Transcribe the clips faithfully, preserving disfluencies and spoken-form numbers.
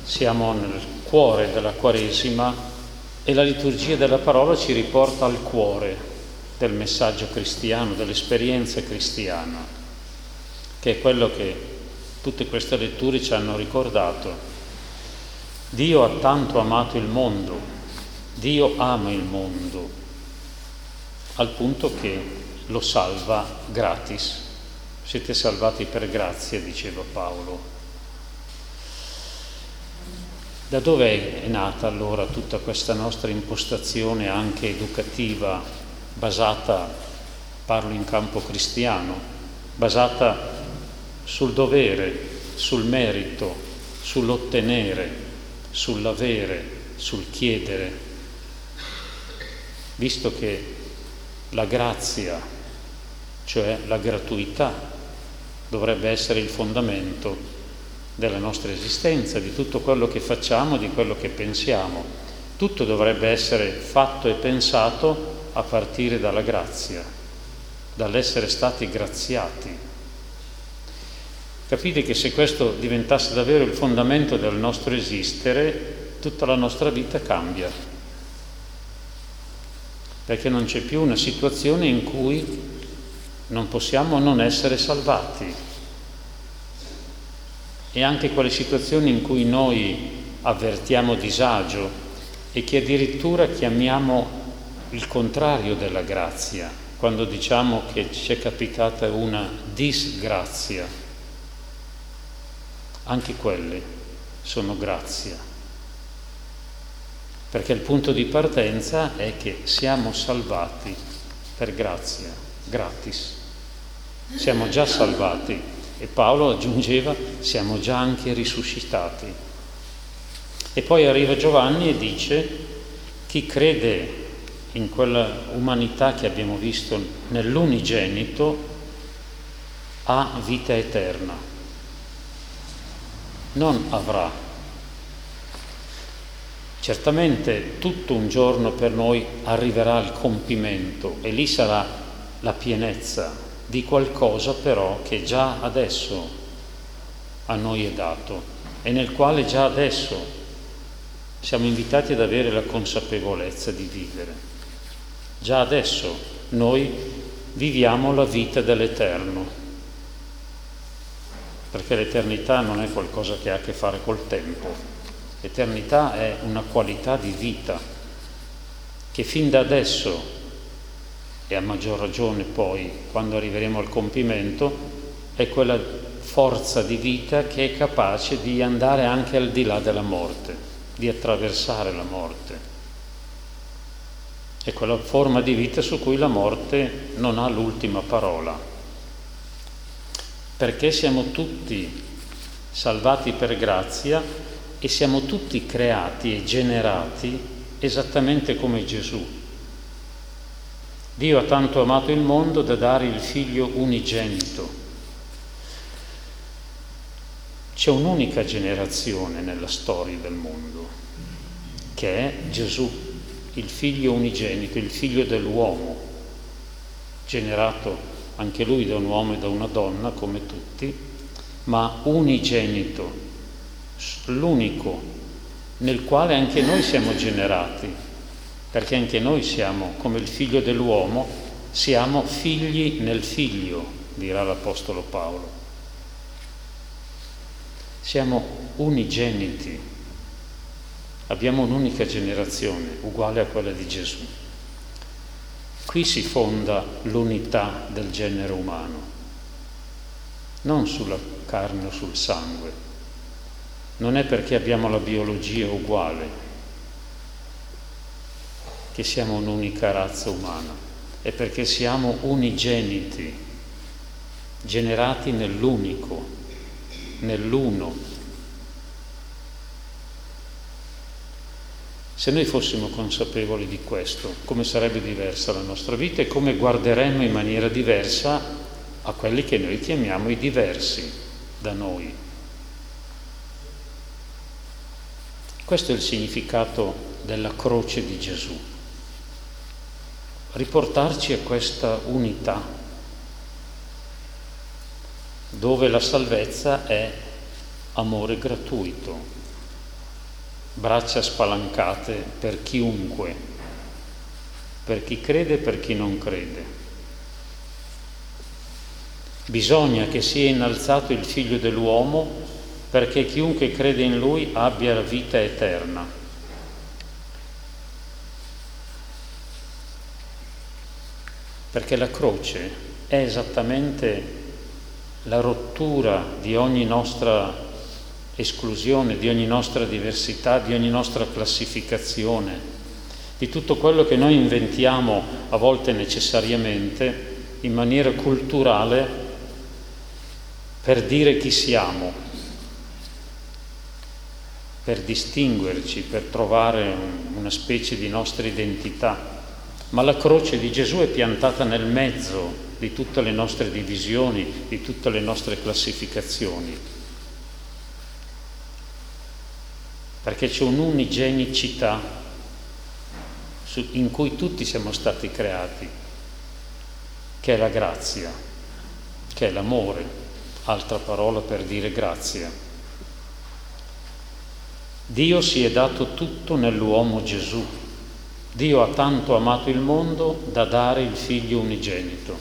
Siamo nel cuore della Quaresima e la liturgia della parola ci riporta al cuore del messaggio cristiano, dell'esperienza cristiana, che è quello che tutte queste letture ci hanno ricordato. Dio ha tanto amato il mondo, Dio ama il mondo, al punto che lo salva gratis. Siete salvati per grazia, diceva Paolo. Da dove è nata allora tutta questa nostra impostazione anche educativa, basata, parlo in campo cristiano, basata sul dovere, sul merito, sull'ottenere, sull'avere, sul chiedere, visto che la grazia, cioè la gratuità, dovrebbe essere il fondamento della nostra esistenza, di tutto quello che facciamo, di quello che pensiamo. Tutto dovrebbe essere fatto e pensato a partire dalla grazia, dall'essere stati graziati. Capite che se questo diventasse davvero il fondamento del nostro esistere, tutta la nostra vita cambia, perché non c'è più una situazione in cui non possiamo non essere salvati. E anche quelle situazioni in cui noi avvertiamo disagio e che addirittura chiamiamo il contrario della grazia, quando diciamo che ci è capitata una disgrazia, anche quelle sono grazia, perché il punto di partenza è che siamo salvati per grazia, gratis, siamo già salvati. E Paolo aggiungeva, siamo già anche risuscitati. E poi arriva Giovanni e dice, chi crede in quella umanità che abbiamo visto nell'unigenito ha vita eterna, non avrà. Certamente tutto un giorno per noi arriverà al compimento e lì sarà la pienezza di qualcosa però che già adesso a noi è dato e nel quale già adesso siamo invitati ad avere la consapevolezza di vivere. Già adesso noi viviamo la vita dell'eterno, perché l'eternità non è qualcosa che ha a che fare col tempo. L'eternità è una qualità di vita che fin da adesso e a maggior ragione poi, quando arriveremo al compimento, è quella forza di vita che è capace di andare anche al di là della morte, di attraversare la morte. È quella forma di vita su cui la morte non ha l'ultima parola, perché siamo tutti salvati per grazia e siamo tutti creati e generati esattamente come Gesù. Dio ha tanto amato il mondo da dare il figlio unigenito. C'è un'unica generazione nella storia del mondo, che è Gesù, il figlio unigenito, il figlio dell'uomo, generato anche lui da un uomo e da una donna, come tutti, ma unigenito, l'unico, nel quale anche noi siamo generati. Perché anche noi siamo, come il figlio dell'uomo, siamo figli nel figlio, dirà l'Apostolo Paolo. Siamo unigeniti, abbiamo un'unica generazione, uguale a quella di Gesù. Qui si fonda l'unità del genere umano, non sulla carne o sul sangue. Non è perché abbiamo la biologia uguale che siamo un'unica razza umana, è perché siamo unigeniti, generati nell'unico, nell'uno. Se noi fossimo consapevoli di questo, come sarebbe diversa la nostra vita e come guarderemmo in maniera diversa a quelli che noi chiamiamo i diversi da noi. Questo è il significato della croce di Gesù. Riportarci a questa unità, dove la salvezza è amore gratuito, braccia spalancate per chiunque, per chi crede e per chi non crede. Bisogna che sia innalzato il Figlio dell'uomo perché chiunque crede in Lui abbia la vita eterna. Perché la croce è esattamente la rottura di ogni nostra esclusione, di ogni nostra diversità, di ogni nostra classificazione, di tutto quello che noi inventiamo a volte necessariamente in maniera culturale per dire chi siamo, per distinguerci, per trovare una specie di nostra identità. Ma la croce di Gesù è piantata nel mezzo di tutte le nostre divisioni, di tutte le nostre classificazioni, perché c'è un'unigenicità in cui tutti siamo stati creati, che è la grazia, che è l'amore, altra parola per dire grazia. Dio si è dato tutto nell'uomo Gesù. Dio ha tanto amato il mondo da dare il Figlio unigenito,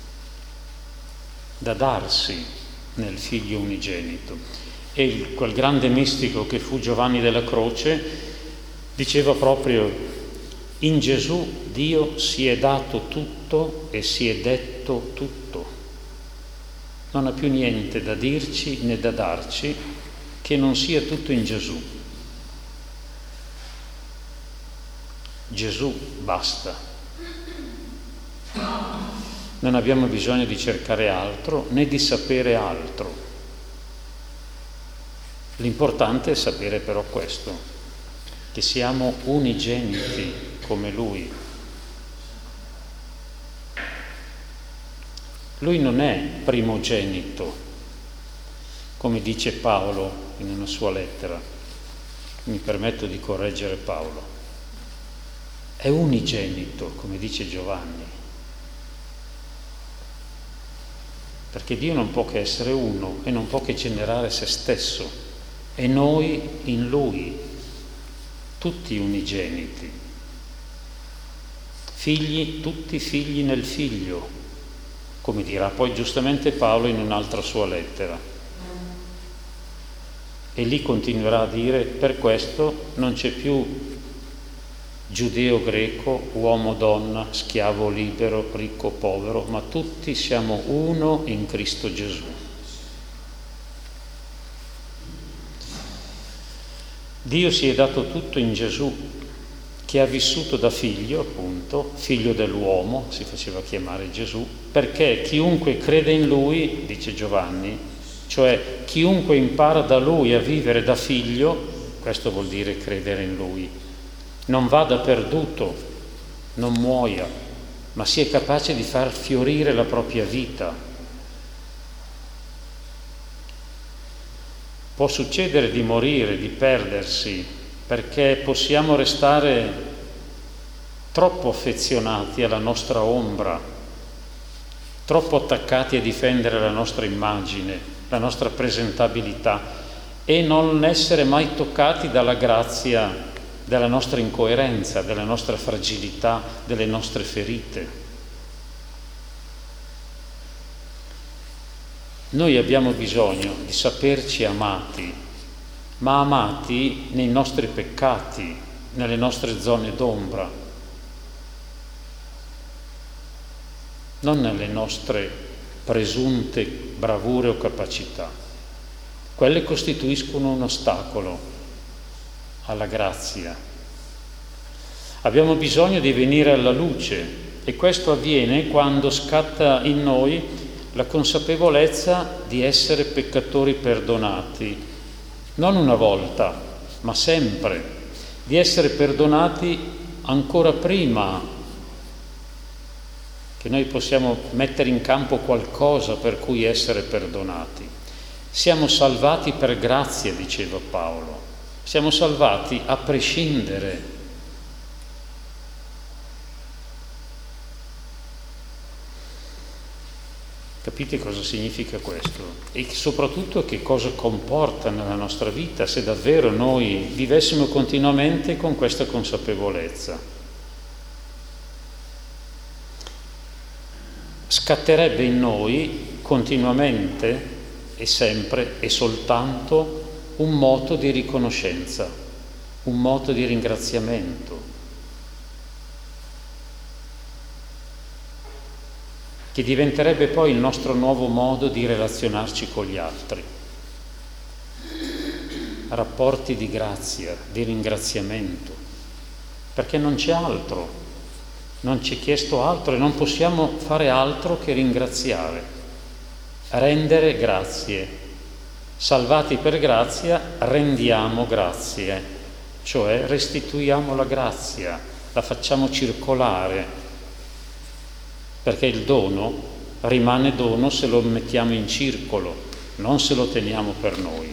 da darsi nel Figlio unigenito. E il, quel grande mistico che fu Giovanni della Croce diceva proprio: in Gesù Dio si è dato tutto e si è detto tutto. Non ha più niente da dirci né da darci che non sia tutto in Gesù. Gesù basta. Non abbiamo bisogno di cercare altro né di sapere altro. L'importante è sapere però questo, che siamo unigeniti come Lui. Lui non è primogenito, come dice Paolo in una sua lettera. Mi permetto di correggere Paolo. È unigenito, come dice Giovanni, perché Dio non può che essere uno e non può che generare se stesso, e noi in Lui, tutti unigeniti, figli, tutti figli nel Figlio, come dirà poi giustamente Paolo in un'altra sua lettera. E lì continuerà a dire: per questo non c'è più giudeo greco, uomo donna, schiavo libero, ricco povero, ma tutti siamo uno in Cristo Gesù. Dio si è dato tutto in Gesù, che ha vissuto da figlio, appunto, figlio dell'uomo, si faceva chiamare Gesù, perché chiunque crede in Lui, dice Giovanni, cioè chiunque impara da Lui a vivere da figlio, questo vuol dire credere in Lui, non vada perduto, non muoia, ma sia capace di far fiorire la propria vita. Può succedere di morire, di perdersi, perché possiamo restare troppo affezionati alla nostra ombra, troppo attaccati a difendere la nostra immagine, la nostra presentabilità, e non essere mai toccati dalla grazia della nostra incoerenza, della nostra fragilità, delle nostre ferite. Noi abbiamo bisogno di saperci amati, ma amati nei nostri peccati, nelle nostre zone d'ombra, non nelle nostre presunte bravure o capacità. Quelle costituiscono un ostacolo alla grazia. Abbiamo bisogno di venire alla luce, e questo avviene quando scatta in noi la consapevolezza di essere peccatori perdonati, non una volta, ma sempre, di essere perdonati ancora prima che noi possiamo mettere in campo qualcosa per cui essere perdonati. Siamo salvati per grazia, diceva Paolo, siamo salvati a prescindere. Capite cosa significa questo? E soprattutto che cosa comporta nella nostra vita se davvero noi vivessimo continuamente con questa consapevolezza. Scatterebbe in noi continuamente e sempre e soltanto un moto di riconoscenza, un moto di ringraziamento, che diventerebbe poi il nostro nuovo modo di relazionarci con gli altri. Rapporti di grazia, di ringraziamento, perché non c'è altro, non ci è chiesto altro e non possiamo fare altro che ringraziare, rendere grazie. Salvati per grazia, rendiamo grazie, cioè restituiamo la grazia, la facciamo circolare, perché il dono rimane dono se lo mettiamo in circolo, non se lo teniamo per noi.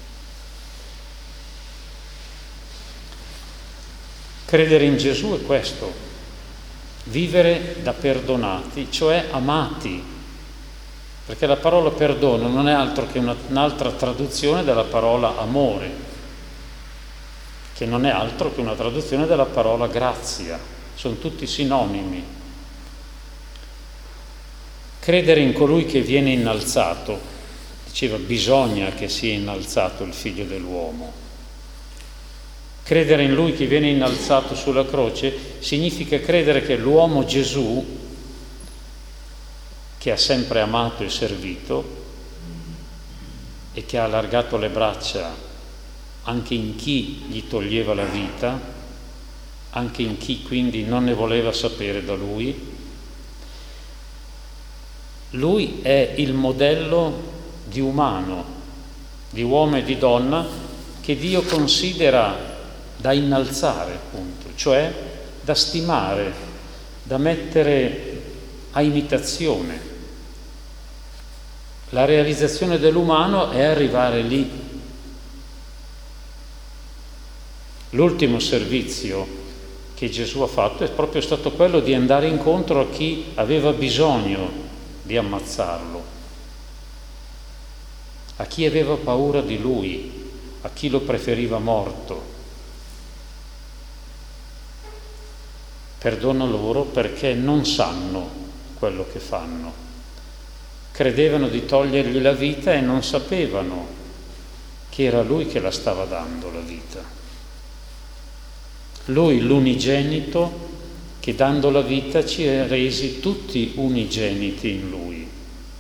Credere in Gesù è questo, vivere da perdonati, cioè amati, perché la parola perdono non è altro che una, un'altra traduzione della parola amore, che non è altro che una traduzione della parola grazia, sono tutti sinonimi. Credere in colui che viene innalzato, diceva bisogna che sia innalzato il figlio dell'uomo. Credere in lui che viene innalzato sulla croce significa credere che l'uomo Gesù, che ha sempre amato e servito e che ha allargato le braccia anche in chi gli toglieva la vita, anche in chi quindi non ne voleva sapere da lui, lui è il modello di umano, di uomo e di donna che Dio considera da innalzare, appunto, cioè da stimare, da mettere a imitazione. La realizzazione dell'umano è arrivare lì. L'ultimo servizio che Gesù ha fatto è proprio stato quello di andare incontro a chi aveva bisogno di ammazzarlo, a chi aveva paura di lui, a chi lo preferiva morto. Perdona loro perché non sanno quello che fanno. Credevano di togliergli la vita e non sapevano che era lui che la stava dando la vita. Lui, l'unigenito, che dando la vita ci ha resi tutti unigeniti in Lui.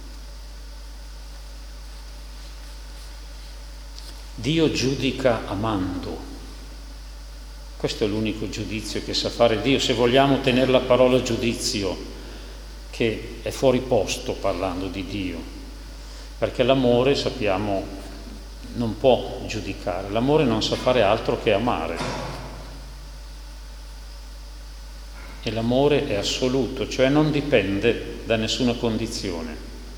Dio giudica amando. Questo è l'unico giudizio che sa fare Dio, se vogliamo tenere la parola giudizio, che è fuori posto parlando di Dio, perché l'amore, sappiamo, non può giudicare, l'amore non sa fare altro che amare. E l'amore è assoluto, cioè non dipende da nessuna condizione.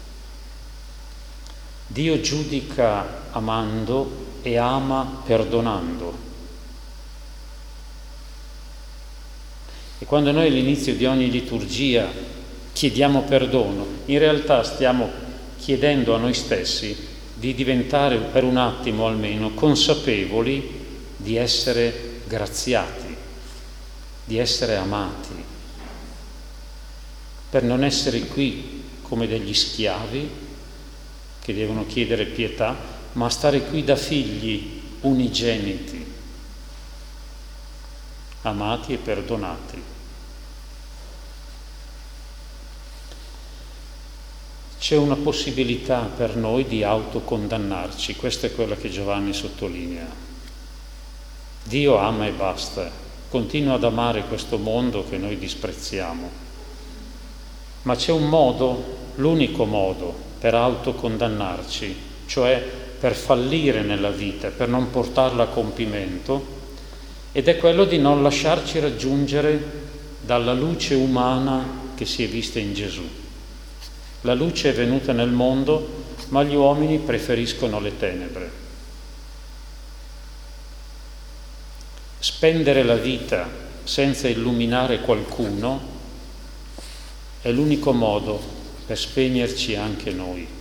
Dio giudica amando e ama perdonando. E quando noi all'inizio di ogni liturgia chiediamo perdono, in realtà stiamo chiedendo a noi stessi di diventare per un attimo almeno consapevoli di essere graziati, di essere amati, per non essere qui come degli schiavi che devono chiedere pietà, ma stare qui da figli unigeniti, amati e perdonati. C'è una possibilità per noi di autocondannarci, questa è quella che Giovanni sottolinea. Dio ama e basta, continua ad amare questo mondo che noi disprezziamo. Ma c'è un modo, l'unico modo per autocondannarci, cioè per fallire nella vita, per non portarla a compimento, ed è quello di non lasciarci raggiungere dalla luce umana che si è vista in Gesù. La luce è venuta nel mondo, ma gli uomini preferiscono le tenebre. Spendere la vita senza illuminare qualcuno è l'unico modo per spegnerci anche noi.